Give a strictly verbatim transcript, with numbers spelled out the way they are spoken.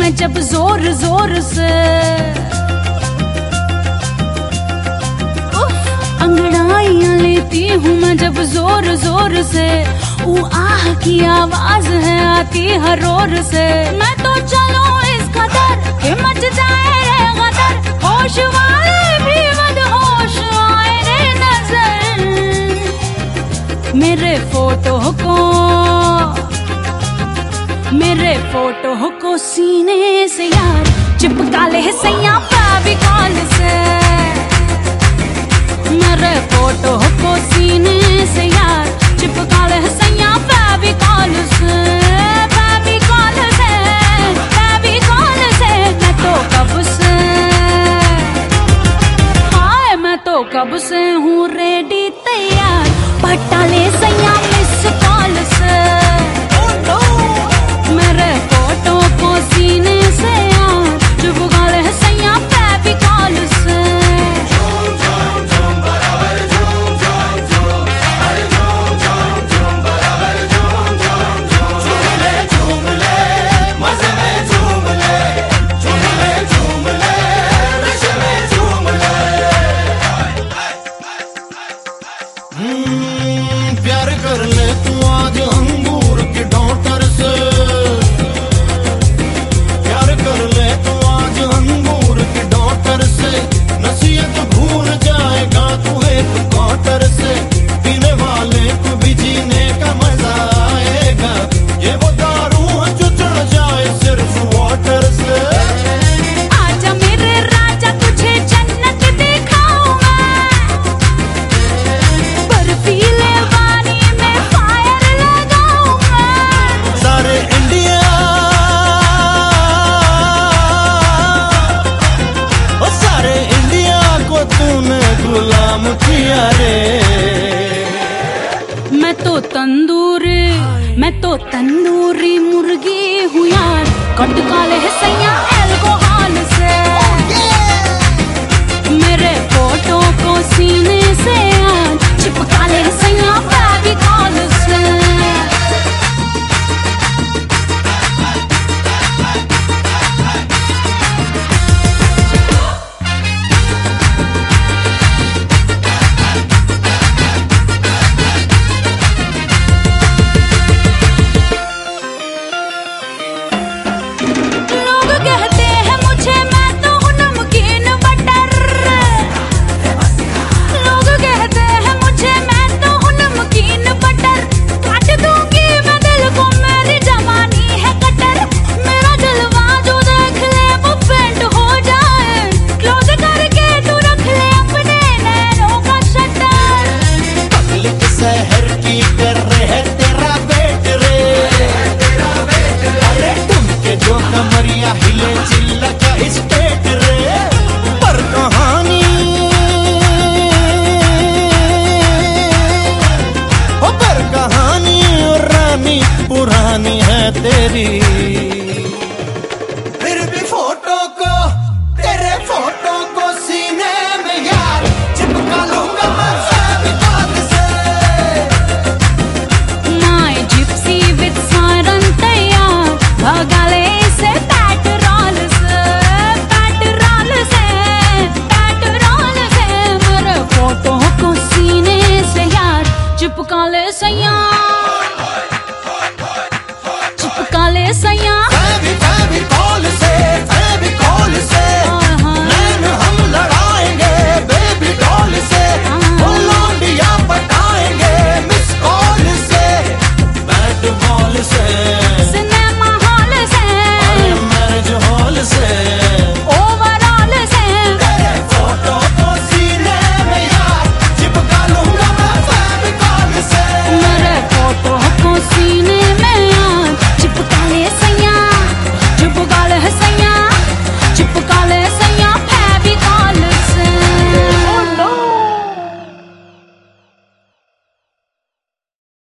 मैं जब जोर जोर से, अंगड़ाइयां लेती हूँ मैं जब जोर जोर से, वो आह की आवाज है आती हर ओर से। मैं तो चलूं इस कदर कि मच जाए रे गदर, होश वाले भी मदहोश आए रे नजर। मेरे फोटो को मेरे फोटो को सीने से यार चिपका ले सैया फेविकॉल से। मेरे फोटो को सीने से यार चिपका ले सैया फेविकॉल से, फेविकॉल से, फेविकॉल से। मैं तो कब से, हाय मैं तो कब से हूँ रेडी तैयार, पटा ले सैया मिस कॉल से। मेरे फोटो को सीने से यार चिपका ले सैया फेविकॉल से। प्यार कर ले तू आज अंगूर के डॉटर से, प्यार कर ले तू आज अंगूर के डॉटर से। नसीहत भूल जाएगा तू एक क्वार्टर से, पीने वाले को भी जीने का मजा आएगा। ये वो दारू है जो चढ़ जाए सिर्फ वाटर से। आजा मेरे राजा तुझे जन्नत दिखाऊं मैं, बर्फीले पानी में फायर लगाऊं मैं। सारे इंडिया ओ सारे इंडिया को तूने गुलाम किया रे। मैं तो तंदूरी, मैं तो तंदूरी मुर्गी हूँ यार, कट काले है सैया एल्कोहल से। मेरे फोटो को सीने से यार चिपका ले सैया फेविकॉल से। लोग कहते हैं मुझे मैं तो हूँ नमकीन बटर, लोग कहते हैं मुझे मैं तो हूँ नमकीन बटर। काट दूंगी मैं दिल को मेरी जवानी है कटर, मेरा जलवा जो देख ले वो पेंट हो जाए। क्लोज करके तू रख ले अपने नैनों का शटर। पब्लिक शहर की कर रहे तेरा बेट रे, अरे तुम के जो कमरिया हिले चिल्ला का स्टेट रे। पर कहानी ओ पर कहानी और रानी पुरानी है तेरी। फिर भी फोटो को तेरे फोटो को सीने में यार चिपका लूंगा मैं फेविकॉल से। My gypsy with siren तैयार, भगा ले इसे पेट्रोल से, पेट्रोल से, पेट्रोल से। मेरे फोटो को सीने से यार चिपका ले सैया